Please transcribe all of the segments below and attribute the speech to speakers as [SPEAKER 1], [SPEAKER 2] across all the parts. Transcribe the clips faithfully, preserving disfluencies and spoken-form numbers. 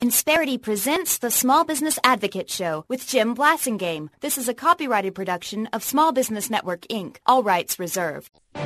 [SPEAKER 1] Insperity presents the Small Business Advocate Show with Jim Blasingame. This is a copyrighted production of Small Business Network, Incorporated. All rights reserved.
[SPEAKER 2] I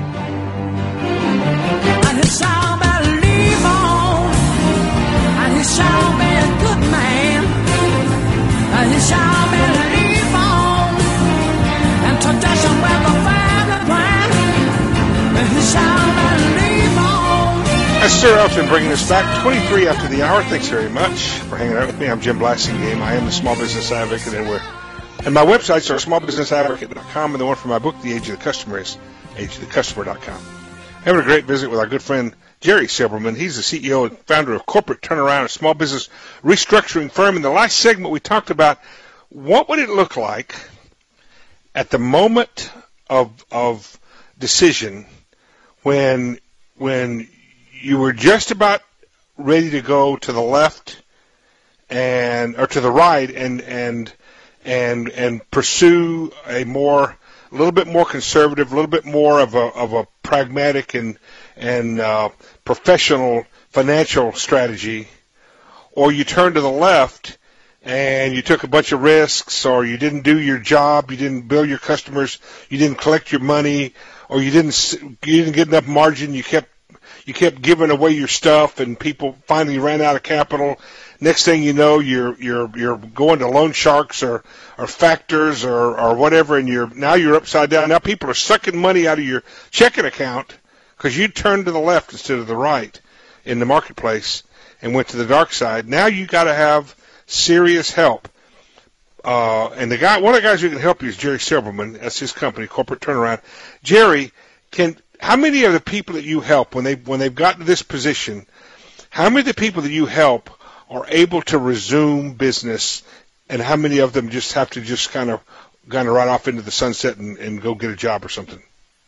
[SPEAKER 2] just saw about to leave on. I just saw be a good man. I just saw be to leave on. And to dash on where the fire wine. I just saw be to leave on.
[SPEAKER 3] That's Sir Elton bringing us back twenty-three after the hour. Thanks very much for hanging out with me. I'm Jim Blasingame. I am the Small Business Advocate, and we're and my websites are small business advocate dot com, and the one for my book, The Age of the Customer, is age of the customer dot com. Having a great visit with our good friend Jerry Silberman. He's the C E O and founder of Corporate Turnaround, a small business restructuring firm. In the last segment, we talked about what would it look like at the moment of of decision when when you were just about ready to go to the left and or to the right and and and and pursue a more a little bit more conservative, a little bit more of a of a pragmatic and and uh, professional financial strategy, or you turned to the left and you took a bunch of risks, or you didn't do your job, you didn't bill your customers, you didn't collect your money, or you didn't you didn't get enough margin, you kept you kept giving away your stuff, and people finally ran out of capital. Next thing you know, you're you're you're going to loan sharks or, or factors or, or whatever, and you're now you're upside down. Now people are sucking money out of your checking account because you turned to the left instead of the right in the marketplace and went to the dark side. Now you got to have serious help. Uh, and the guy, one of the guys who can help you is Jerry Silberman. That's his company, Corporate Turnaround. Jerry, can how many of the people that you help when they when they've gotten to this position? How many of the people that you help are able to resume business, and how many of them just have to just kind of kind of run off into the sunset and, and go get a job or something?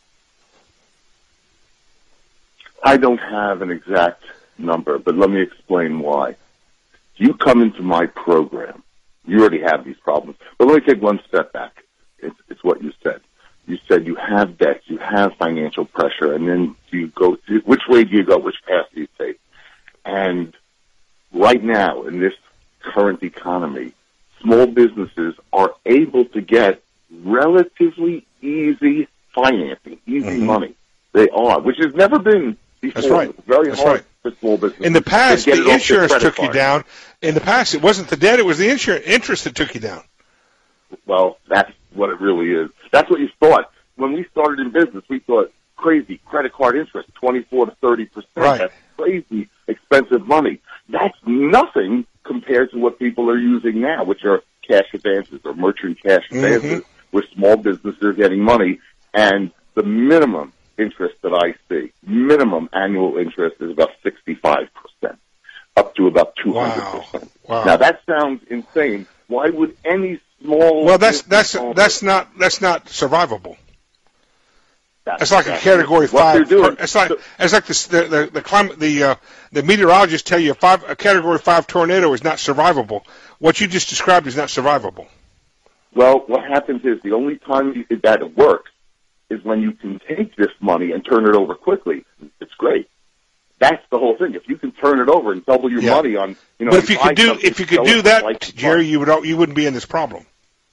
[SPEAKER 4] I don't have an exact number, but let me explain why. You come into my program, you already have these problems. But let me take one step back. It's, it's what you said. You said you have debts, you have financial pressure, and then you go to, which way do you go? Which path do you take? And right now, in this current economy, small businesses are able to get relatively easy financing, easy mm-hmm. money. They are, which has never been before.
[SPEAKER 3] That's right.
[SPEAKER 4] It's very
[SPEAKER 3] That's
[SPEAKER 4] hard
[SPEAKER 3] right.
[SPEAKER 4] for small businesses.
[SPEAKER 3] In the past, the insurance took
[SPEAKER 4] card.
[SPEAKER 3] you down. In the past, it wasn't the debt; it was the insurance interest that took you down.
[SPEAKER 4] Well, that's what it really is. That's what you thought. When we started in business, we thought crazy credit card interest, twenty-four to thirty percent.
[SPEAKER 3] Right.
[SPEAKER 4] That's crazy expensive money. That's nothing compared to what people are using now, which are cash advances or merchant cash advances, mm-hmm. where small businesses are getting money. And the minimum interest that I see, minimum annual interest, is about sixty-five percent, up to about two hundred percent.
[SPEAKER 3] Wow. Wow.
[SPEAKER 4] Now, that sounds insane. Why would any small
[SPEAKER 3] Well, that's that's that's not that's not survivable. That's, it's like a category five. It's like it's like the the the climate the uh, the meteorologists tell you a five a category five tornado is not survivable. What you just described is not survivable.
[SPEAKER 4] Well, what happens is the only time that it works is when you can take this money and turn it over quickly. It's great. That's the whole thing. If you can turn it over and double your yeah. money on, you know,
[SPEAKER 3] but if you could do if you could do that, like Jerry, you would you wouldn't be in this problem.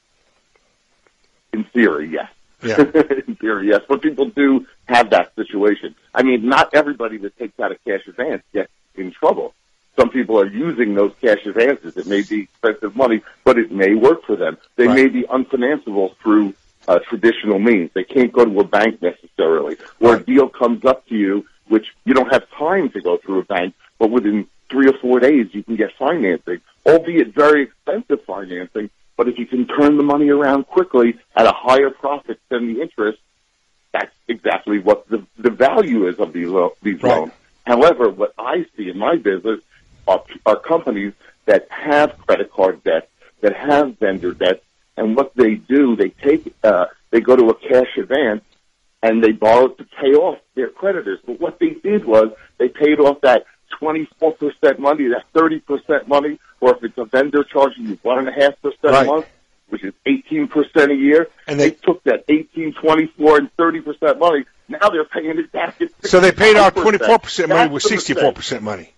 [SPEAKER 4] In theory, yes.
[SPEAKER 3] Yeah.
[SPEAKER 4] In theory, yes. But people do have that situation. I mean, not everybody that takes out a cash advance gets in trouble. Some people are using those cash advances. It may be expensive money, but it may work for them. They right. may be unfinanceable through uh, traditional means. They can't go to a bank necessarily. Or right. a deal comes up to you, which you don't have time to go through a bank, but within three or four days you can get financing, albeit very expensive financing. But if you can turn the money around quickly at a higher profit than the interest, that's exactly what the, the value is of these, lo- these
[SPEAKER 3] right.
[SPEAKER 4] loans. However, what I see in my business are, are companies that have credit card debt, that have vendor debt, and what they do, they take, uh, they go to a cash advance and they borrow to pay off their creditors. But what they did was they paid off that twenty-four percent money, that thirty percent money, or if it's a vendor charging you one point five percent
[SPEAKER 3] right.
[SPEAKER 4] a month, which is eighteen percent a year,
[SPEAKER 3] and they,
[SPEAKER 4] they took that eighteen, twenty-four, and thirty percent money. Now they're paying it back at
[SPEAKER 3] so they paid out twenty-four percent money with sixty-four percent money.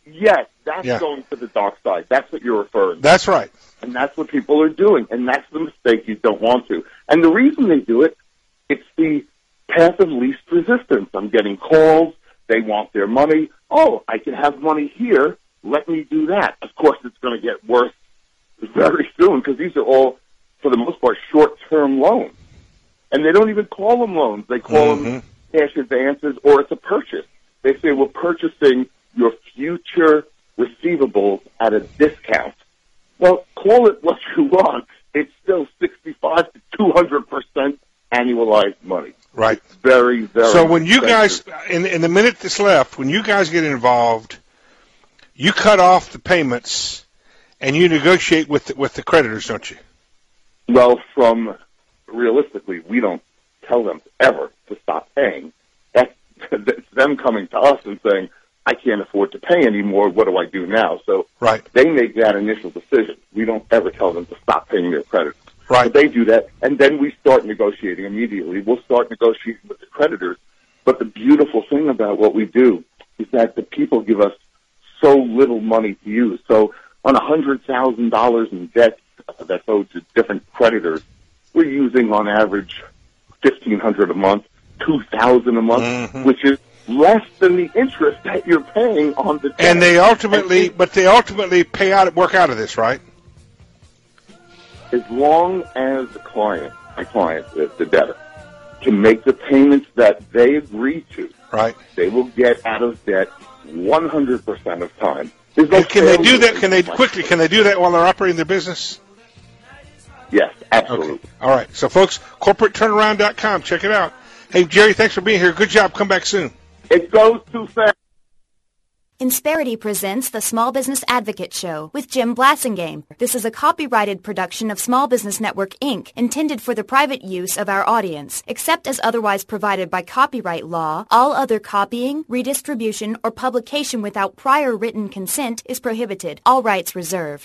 [SPEAKER 4] Yes, that's
[SPEAKER 3] Yeah.
[SPEAKER 4] going to the dark side. That's what you're referring to.
[SPEAKER 3] That's right.
[SPEAKER 4] And that's what people are doing. And that's the mistake you don't want to. And the reason they do it, it's the path of least resistance. I'm getting calls. They want their money. Oh, I can have money here. Let me do that. Of course, it's going to get worse very soon because these are all, for the most part, short-term loans. And they don't even call them loans. They call
[SPEAKER 3] Mm-hmm.
[SPEAKER 4] them cash advances, or it's a purchase. They say we're purchasing your future receivables at a discount. Well, call it what you want. It's still sixty-five to two hundred percent annualized money.
[SPEAKER 3] Right.
[SPEAKER 4] It's very, very
[SPEAKER 3] So when you
[SPEAKER 4] expensive.
[SPEAKER 3] guys, in, in the minute that's left, when you guys get involved, you cut off the payments and you negotiate with the, with the creditors, don't you?
[SPEAKER 4] Well, from realistically, we don't tell them ever to stop paying. That's, that's them coming to us and saying, I can't afford to pay anymore. What do I do now? So
[SPEAKER 3] Right.
[SPEAKER 4] they make that initial decision. We don't ever tell them to stop paying their creditors.
[SPEAKER 3] Right.
[SPEAKER 4] But they do that, and then we start negotiating immediately. We'll start negotiating with the creditors. But the beautiful thing about what we do is that the people give us so little money to use. So on one hundred thousand dollars in debt uh, that's owed to different creditors, we're using on average fifteen hundred dollars a month, two thousand dollars a month,
[SPEAKER 3] Mm-hmm.
[SPEAKER 4] which is less than the interest that you're paying on the debt.
[SPEAKER 3] And they ultimately,
[SPEAKER 4] And
[SPEAKER 3] but they ultimately pay out, work out of this, right?
[SPEAKER 4] as long as the client, my client, the, the debtor, can make the payments that they agree to,
[SPEAKER 3] Right.
[SPEAKER 4] they will get out of debt one hundred percent of time. There's no
[SPEAKER 3] And can they do
[SPEAKER 4] failure
[SPEAKER 3] that? Can they
[SPEAKER 4] in life.
[SPEAKER 3] quickly? Can they do that while they're operating their business?
[SPEAKER 4] Yes, absolutely.
[SPEAKER 3] Okay. All right. So, folks, corporate turnaround dot com. Check it out. Hey, Jerry, thanks for being here. Good job. Come back soon.
[SPEAKER 4] It goes too fast.
[SPEAKER 1] Insperity presents the Small Business Advocate Show with Jim Blassingame. This is a copyrighted production of Small Business Network, Incorporated, intended for the private use of our audience. Except as otherwise provided by copyright law, all other copying, redistribution, or publication without prior written consent is prohibited. All rights reserved.